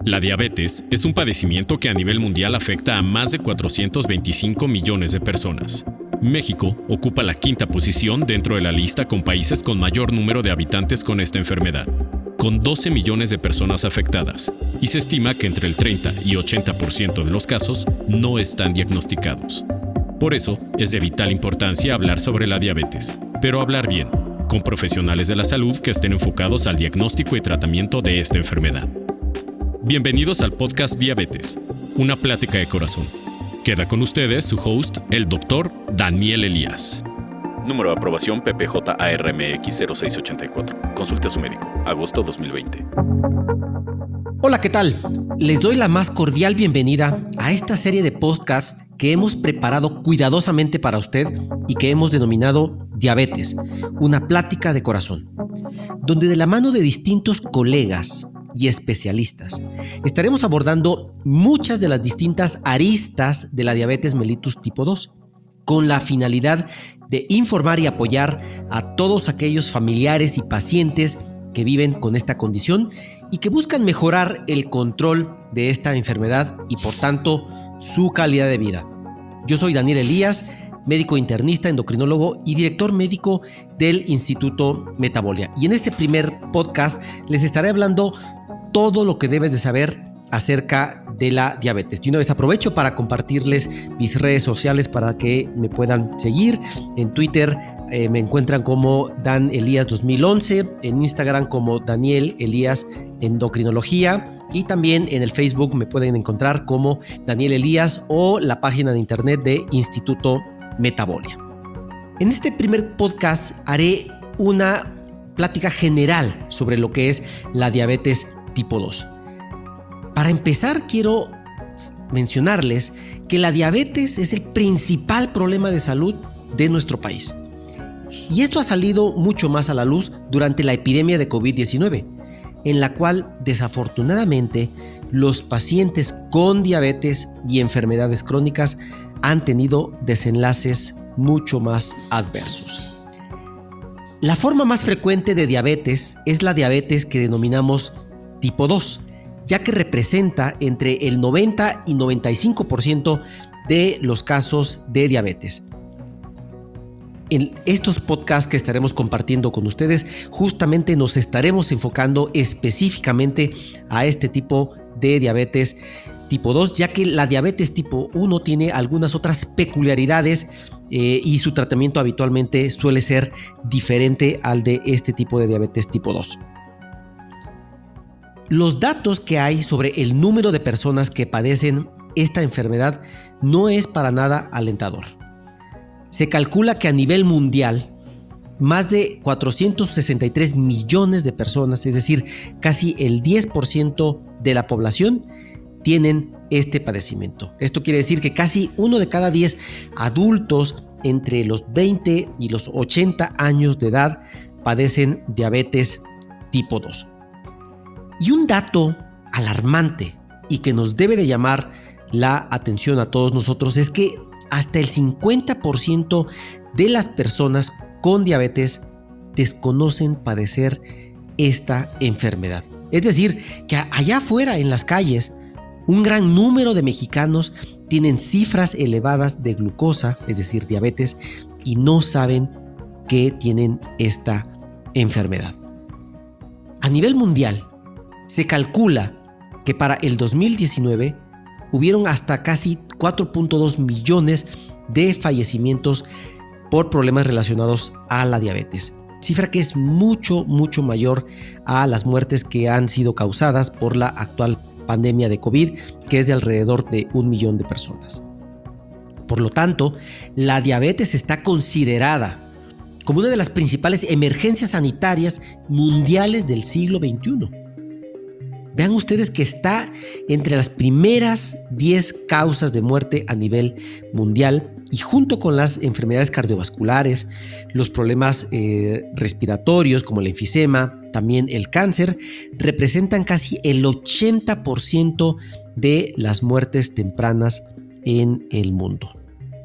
La diabetes es un padecimiento que a nivel mundial afecta a más de 425 millones de personas. México ocupa la quinta posición dentro de la lista con países con mayor número de habitantes con esta enfermedad, con 12 millones de personas afectadas, y se estima que entre el 30 y 80% de los casos no están diagnosticados. Por eso, es de vital importancia hablar sobre la diabetes, pero hablar bien, con profesionales de la salud que estén enfocados al diagnóstico y tratamiento de esta enfermedad. Bienvenidos al podcast Diabetes, una plática de corazón. Queda con ustedes su host, el Dr. Daniel Elías. Número de aprobación PPJ-ARMX 0684. Consulte a su médico. Agosto 2020. Hola, ¿qué tal? Les doy la más cordial bienvenida a esta serie de podcasts que hemos preparado cuidadosamente para usted y que hemos denominado Diabetes, una plática de corazón, donde de la mano de distintos colegas y especialistas estaremos abordando muchas de las distintas aristas de la diabetes mellitus tipo 2, con la finalidad de informar y apoyar a todos aquellos familiares y pacientes que viven con esta condición y que buscan mejorar el control de esta enfermedad y por tanto su calidad de vida. Yo soy Daniel Elías, médico internista, endocrinólogo y director médico del Instituto Metabolia. Y en este primer podcast les estaré hablando todo lo que debes de saber acerca de la diabetes. Y una vez aprovecho para compartirles mis redes sociales para que me puedan seguir. En Twitter me encuentran como Dan Elías 2011, en Instagram como Daniel Elías Endocrinología y también en el Facebook me pueden encontrar como Daniel Elías o la página de internet de Instituto Metabolia. En este primer podcast haré una plática general sobre lo que es la diabetes tipo 2. Para empezar, quiero mencionarles que la diabetes es el principal problema de salud de nuestro país. Y esto ha salido mucho más a la luz durante la epidemia de COVID-19, en la cual desafortunadamente los pacientes con diabetes y enfermedades crónicas han tenido desenlaces mucho más adversos. La forma más frecuente de diabetes es la diabetes que denominamos tipo 2, ya que representa entre el 90 y 95% de los casos de diabetes. En estos podcasts que estaremos compartiendo con ustedes, justamente nos estaremos enfocando específicamente a este tipo de diabetes tipo 2, ya que la diabetes tipo 1 tiene algunas otras peculiaridades y su tratamiento habitualmente suele ser diferente al de este tipo de diabetes tipo 2. Los datos que hay sobre el número de personas que padecen esta enfermedad no es para nada alentador. Se calcula que a nivel mundial, más de 463 millones de personas, es decir, casi el 10% de la población, tienen este padecimiento. Esto quiere decir que casi 1 de cada 10 adultos entre los 20 y los 80 años de edad padecen diabetes tipo 2. Y un dato alarmante y que nos debe de llamar la atención a todos nosotros es que hasta el 50% de las personas con diabetes desconocen padecer esta enfermedad. Es decir, que allá afuera en las calles, un gran número de mexicanos tienen cifras elevadas de glucosa, es decir, diabetes, y no saben que tienen esta enfermedad. A nivel mundial, se calcula que para el 2019 hubieron hasta casi 4.2 millones de fallecimientos por problemas relacionados a la diabetes. Cifra que es mucho mayor a las muertes que han sido causadas por la actual pandemia de COVID, que es de alrededor de 1 millón de personas. Por lo tanto, la diabetes está considerada como una de las principales emergencias sanitarias mundiales del siglo XXI. Vean ustedes que está entre las primeras 10 causas de muerte a nivel mundial y junto con las enfermedades cardiovasculares, los problemas respiratorios como el enfisema, también el cáncer, representan casi el 80% de las muertes tempranas en el mundo.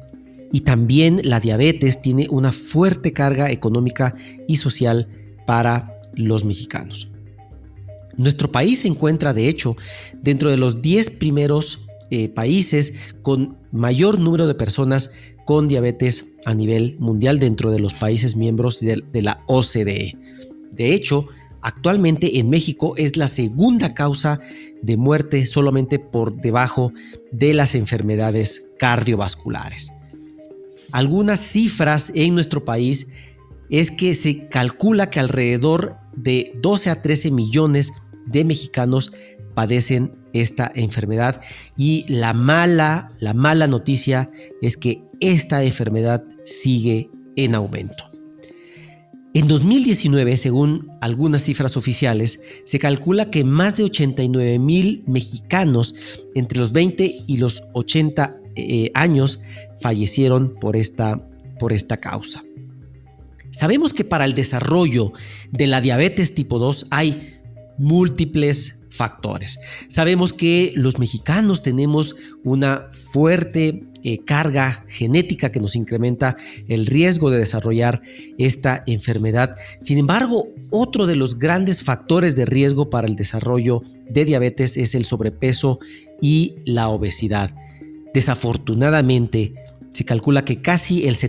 Y también la diabetes tiene una fuerte carga económica y social para los mexicanos. Nuestro país se encuentra, de hecho, dentro de los 10 primeros países con mayor número de personas con diabetes a nivel mundial dentro de los países miembros de la OCDE. De hecho, actualmente en México es la segunda causa de muerte solamente por debajo de las enfermedades cardiovasculares. Algunas cifras en nuestro país es que se calcula que alrededor de 12 a 13 millones de mexicanos padecen esta enfermedad y la mala noticia es que esta enfermedad sigue en aumento. En 2019, según algunas cifras oficiales, se calcula que más de 89,000 mexicanos entre los 20 y los 80 años fallecieron por esta causa. Sabemos que para el desarrollo de la diabetes tipo 2 hay múltiples factores. Sabemos que los mexicanos tenemos una fuerte carga genética que nos incrementa el riesgo de desarrollar esta enfermedad. Sin embargo, otro de los grandes factores de riesgo para el desarrollo de diabetes es el sobrepeso y la obesidad. Desafortunadamente, se calcula que casi el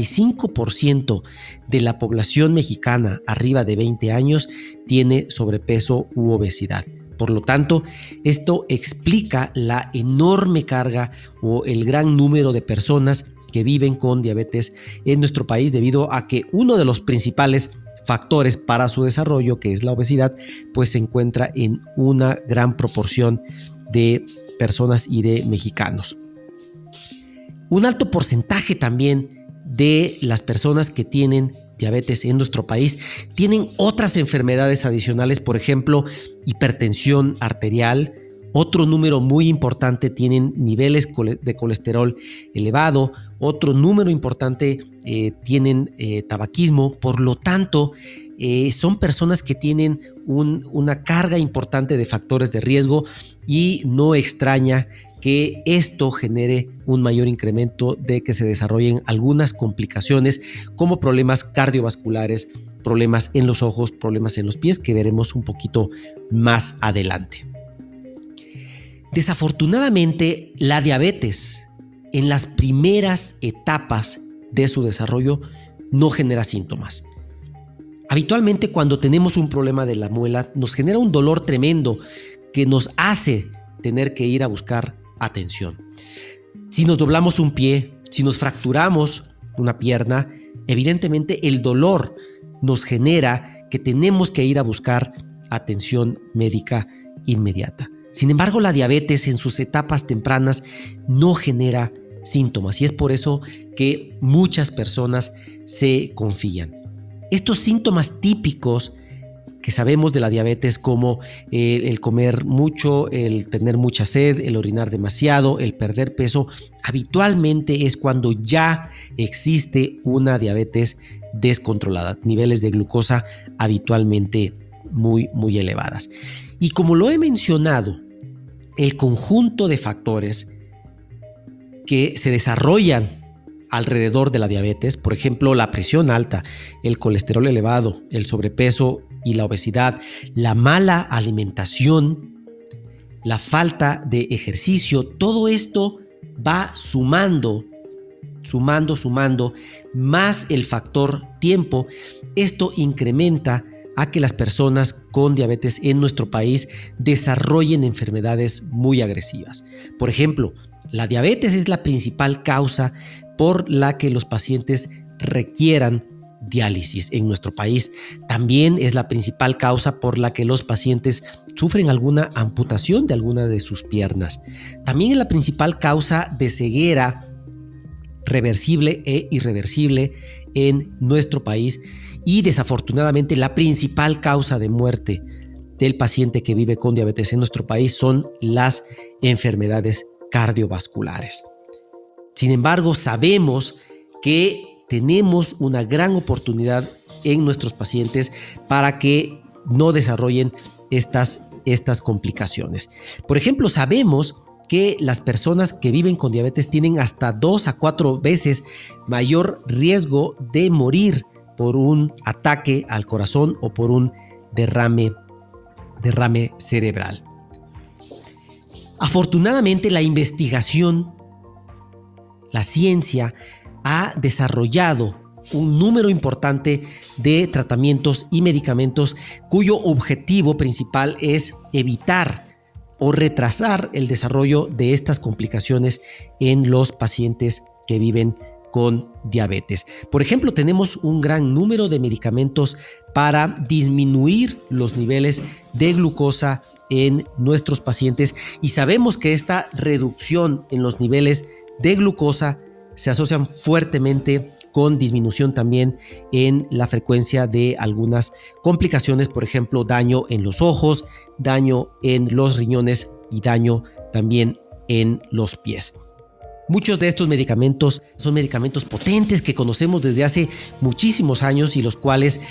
75% de la población mexicana arriba de 20 años tiene sobrepeso u obesidad. Por lo tanto, esto explica la enorme carga o el gran número de personas que viven con diabetes en nuestro país debido a que uno de los principales factores para su desarrollo, que es la obesidad, pues se encuentra en una gran proporción de personas y de mexicanos. Un alto porcentaje también de las personas que tienen diabetes en nuestro país tienen otras enfermedades adicionales, por ejemplo, hipertensión arterial. Otro número muy importante tienen niveles de colesterol elevado. Otro número importante tienen tabaquismo. Por lo tanto, son personas que tienen una carga importante de factores de riesgo y no extraña que esto genere un mayor incremento de que se desarrollen algunas complicaciones como problemas cardiovasculares, problemas en los ojos, problemas en los pies, que veremos un poquito más adelante. Desafortunadamente, la diabetes en las primeras etapas de su desarrollo no genera síntomas. Habitualmente, cuando tenemos un problema de la muela, nos genera un dolor tremendo que nos hace tener que ir a buscar atención. Si nos doblamos un pie, si nos fracturamos una pierna, evidentemente el dolor nos genera que tenemos que ir a buscar atención médica inmediata. Sin embargo, la diabetes en sus etapas tempranas no genera síntomas y es por eso que muchas personas se confían. Estos síntomas típicos que sabemos de la diabetes, como el comer mucho, el tener mucha sed, el orinar demasiado, el perder peso, habitualmente es cuando ya existe una diabetes descontrolada, niveles de glucosa habitualmente muy elevadas. Y como lo he mencionado, el conjunto de factores que se desarrollan alrededor de la diabetes, por ejemplo, la presión alta, el colesterol elevado, el sobrepeso y la obesidad, la mala alimentación, la falta de ejercicio, todo esto va sumando, más el factor tiempo. Esto incrementa a que las personas con diabetes en nuestro país desarrollen enfermedades muy agresivas. Por ejemplo, la diabetes es la principal causa por la que los pacientes requieran diálisis en nuestro país. También es la principal causa por la que los pacientes sufren alguna amputación de alguna de sus piernas. También es la principal causa de ceguera reversible e irreversible en nuestro país y desafortunadamente la principal causa de muerte del paciente que vive con diabetes en nuestro país son las enfermedades cardiovasculares. Sin embargo, sabemos que tenemos una gran oportunidad en nuestros pacientes para que no desarrollen estas complicaciones. Por ejemplo, sabemos que las personas que viven con diabetes tienen hasta 2 a 4 veces mayor riesgo de morir por un ataque al corazón o por un derrame derrame cerebral. Afortunadamente, la investigación, la ciencia, ha desarrollado un número importante de tratamientos y medicamentos cuyo objetivo principal es evitar o retrasar el desarrollo de estas complicaciones en los pacientes que viven con diabetes. Por ejemplo, tenemos un gran número de medicamentos para disminuir los niveles de glucosa en nuestros pacientes y sabemos que esta reducción en los niveles de glucosa se asocian fuertemente con disminución también en la frecuencia de algunas complicaciones, por ejemplo, daño en los ojos, daño en los riñones y daño también en los pies. Muchos de estos medicamentos son medicamentos potentes que conocemos desde hace muchísimos años y los cuales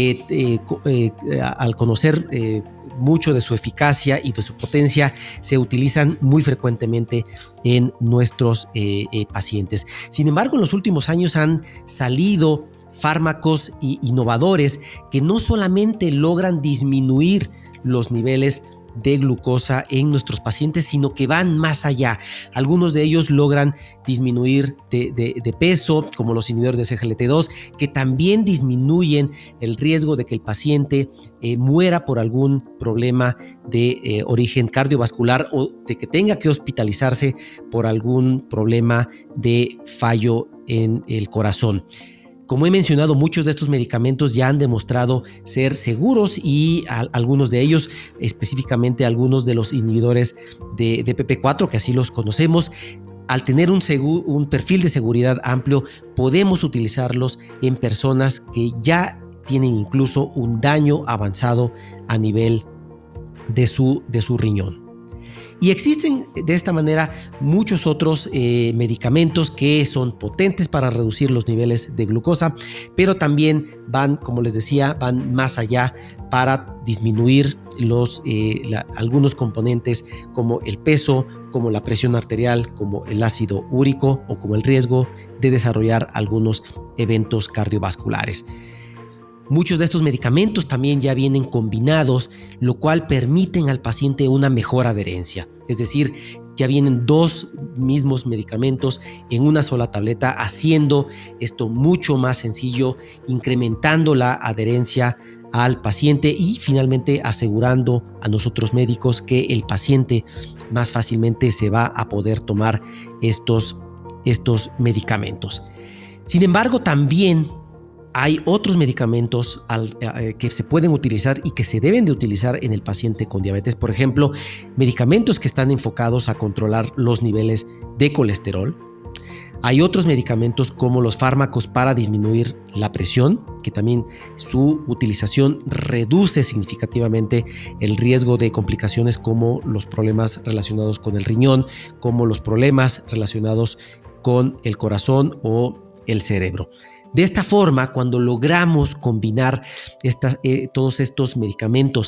al conocer mucho de su eficacia y de su potencia se utilizan muy frecuentemente en nuestros pacientes. Sin embargo, en los últimos años han salido fármacos innovadores que no solamente logran disminuir los niveles de glucosa en nuestros pacientes, sino que van más allá. Algunos de ellos logran disminuir de peso, como los inhibidores de SGLT2, que también disminuyen el riesgo de que el paciente muera por algún problema de origen cardiovascular o de que tenga que hospitalizarse por algún problema de fallo en el corazón. Como he mencionado, muchos de estos medicamentos ya han demostrado ser seguros y algunos de ellos, específicamente algunos de los inhibidores de DPP4, que así los conocemos, al tener un perfil de seguridad amplio, podemos utilizarlos en personas que ya tienen incluso un daño avanzado a nivel de su riñón. Y existen de esta manera muchos otros medicamentos que son potentes para reducir los niveles de glucosa, pero también van, como les decía, van más allá para disminuir algunos componentes como el peso, como la presión arterial, como el ácido úrico o como el riesgo de desarrollar algunos eventos cardiovasculares. Muchos de estos medicamentos también ya vienen combinados, lo cual permiten al paciente una mejor adherencia. Es decir, ya vienen dos mismos medicamentos en una sola tableta, haciendo esto mucho más sencillo, incrementando la adherencia al paciente y finalmente asegurando a nosotros médicos que el paciente más fácilmente se va a poder tomar estos medicamentos. Sin embargo, también hay otros medicamentos que se pueden utilizar y que se deben de utilizar en el paciente con diabetes. Por ejemplo, medicamentos que están enfocados a controlar los niveles de colesterol. Hay otros medicamentos como los fármacos para disminuir la presión, que también su utilización reduce significativamente el riesgo de complicaciones como los problemas relacionados con el riñón, como los problemas relacionados con el corazón o el cerebro. De esta forma, cuando logramos combinar todos estos medicamentos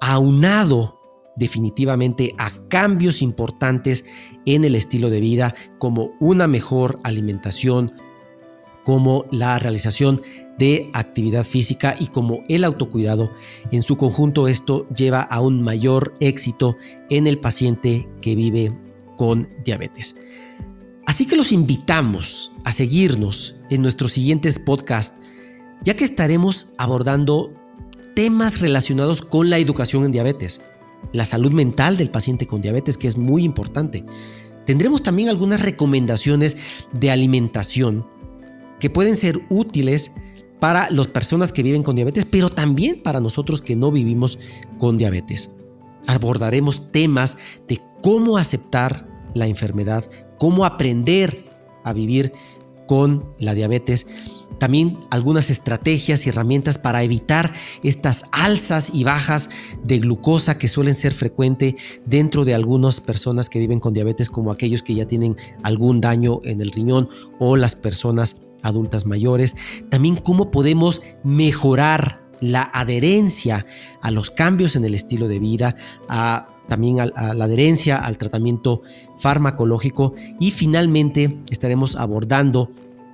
aunado definitivamente a cambios importantes en el estilo de vida, como una mejor alimentación, como la realización de actividad física y como el autocuidado, en su conjunto esto lleva a un mayor éxito en el paciente que vive con diabetes. Así que los invitamos a seguirnos en nuestros siguientes podcasts, ya que estaremos abordando temas relacionados con la educación en diabetes, la salud mental del paciente con diabetes, que es muy importante. Tendremos también algunas recomendaciones de alimentación que pueden ser útiles para las personas que viven con diabetes, pero también para nosotros que no vivimos con diabetes. Abordaremos temas de cómo aceptar la enfermedad, cómo aprender a vivir con la diabetes, también algunas estrategias y herramientas para evitar estas alzas y bajas de glucosa que suelen ser frecuentes dentro de algunas personas que viven con diabetes, como aquellos que ya tienen algún daño en el riñón o las personas adultas mayores. También cómo podemos mejorar la adherencia a los cambios en el estilo de vida, también a la adherencia al tratamiento farmacológico y finalmente estaremos abordando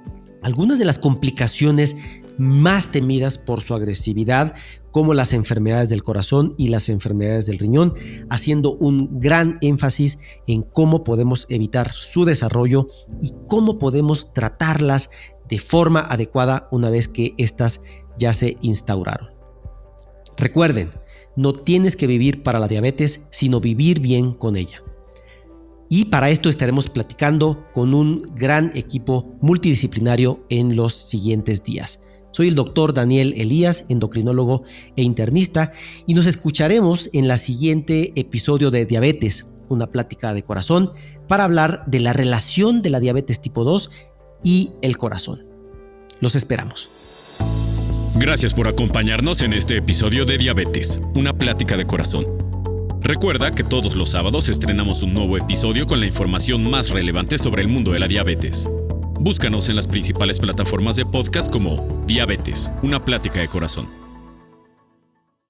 algunas de las complicaciones más temidas por su agresividad, como las enfermedades del corazón y las enfermedades del riñón, haciendo un gran énfasis en cómo podemos evitar su desarrollo y cómo podemos tratarlas de forma adecuada una vez que éstas ya se instauraron. Recuerden, no tienes que vivir para la diabetes, sino vivir bien con ella. Y para esto estaremos platicando con un gran equipo multidisciplinario en los siguientes días. Soy el doctor Daniel Elías, endocrinólogo e internista, y nos escucharemos en el siguiente episodio de Diabetes, una plática de corazón, para hablar de la relación de la diabetes tipo 2 y el corazón. Los esperamos. Gracias por acompañarnos en este episodio de Diabetes, una plática de corazón. Recuerda que todos los sábados estrenamos un nuevo episodio con la información más relevante sobre el mundo de la diabetes. Búscanos en las principales plataformas de podcast como Diabetes, una plática de corazón.